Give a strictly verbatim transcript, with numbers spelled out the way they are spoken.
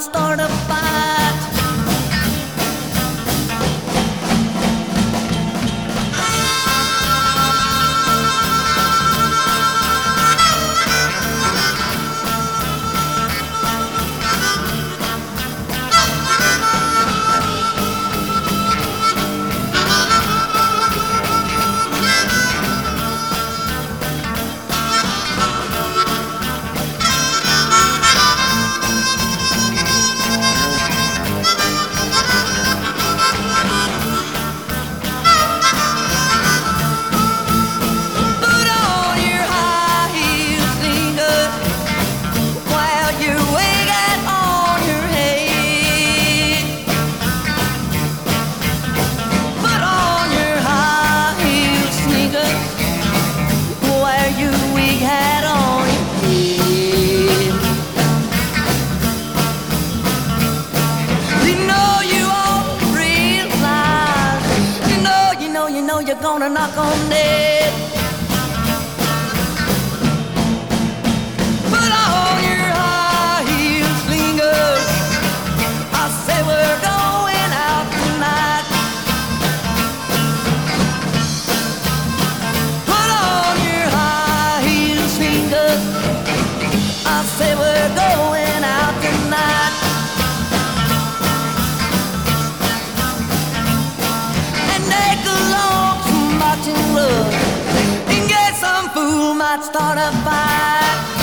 start a fight. You're gonna knock on dead. Put on your high heel slingers. I say we're going out tonight. Put on your high heel slingers. I say we're going out tonight. And take along and get some fool might start a fight.